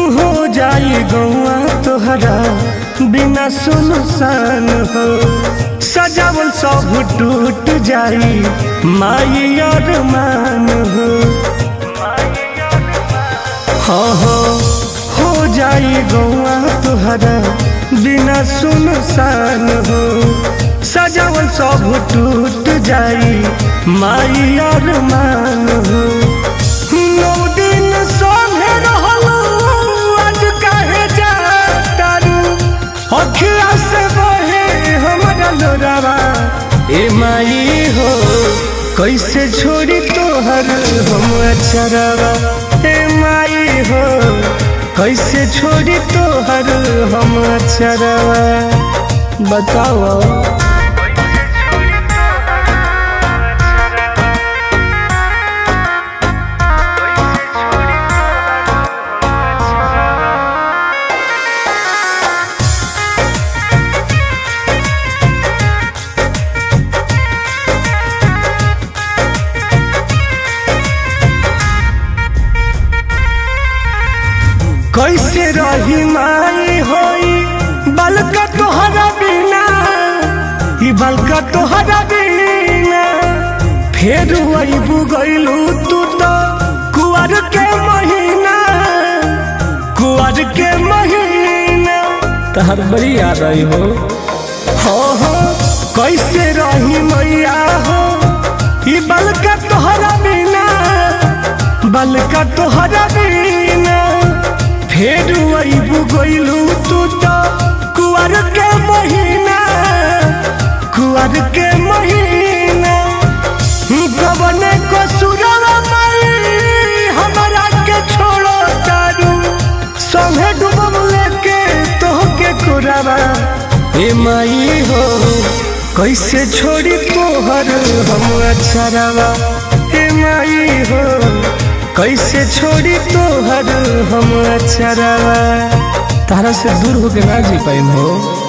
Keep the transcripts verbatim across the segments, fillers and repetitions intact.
हो जाई गौआ तोहरा बिना सुनसान हो। सजावन सब टूट जाई माई अरमान हो। हाँ हाँ हो जाई गौआ तोहरा बिना सुनसान हो। सजावन सब टूट जाई माई अरमान हो। नौ दिन सोहे रहलू आज काहे जातारू। अखिया से बहे हमरा लोरावा ए माई हो। कैसे छोड़ी तोहर हम अचरवा ए माई हो। कैसे छोड़ी तोहर हम अचरवा बताओ। कैसे रही माई होई बलका तोहरा बिना। ई बलका तोहरा बिना फेर अइबू गइलू तू तो कुआर के महीना। कुआर के महीना तहर बड़ी याद आई हो। हो हो कैसे रही मैया हो ई बलका तोहरा बिना। बलका तोहरा बिना फेर अइबू गइलू तू तो कुआर के महीना। कुआर के महीना कवने कसुरवा माई हमरा के छोड़ो तारू। संगे डूबम लेके तोहके कुरावा ए माई हो। कैसे छोड़ी तोहर हम अचरवा ए माई हो। कैसे छोड़ी तोहर हम अचरवा। तारा से दूर होके ना जी पाइम हो।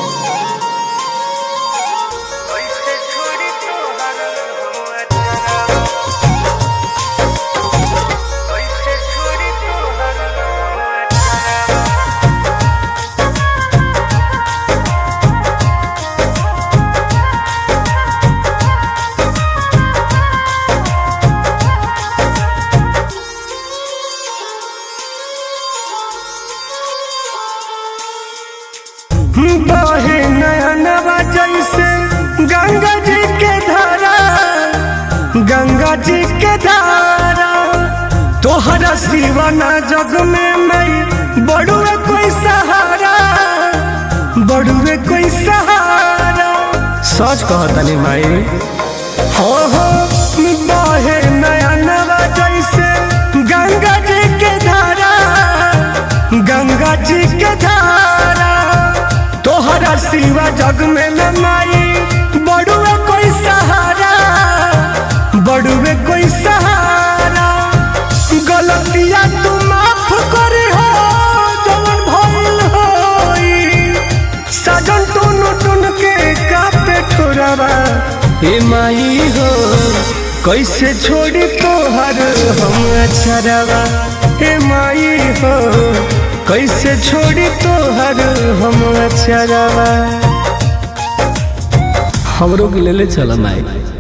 बहे नयनवा जैसे गंगा जी के धारा। गंगा जी के धारा तोहरा सिवाना जग में मैं बड़ुए कोई सहारा। बड़ुए कोई सहारा सच कहतनी माई। हो हो बहे नयनवा जैसे गंगा जी के धारा। गंगा जी के धारा तोहरा सिवा जग में न माई बड़ुए कोई सहारा। बड़ुए कोई सहारा गलतिया तू माफ करी हो जवन भइल होई। सजन टुन टुन के कापे ठोरवा ए माई हो। कैसे छोड़ी तोहर हम अचरवा ए माई हो। कैसे छोड़ी तोहर हम अचरवा। हमरो के ले ले चल माई।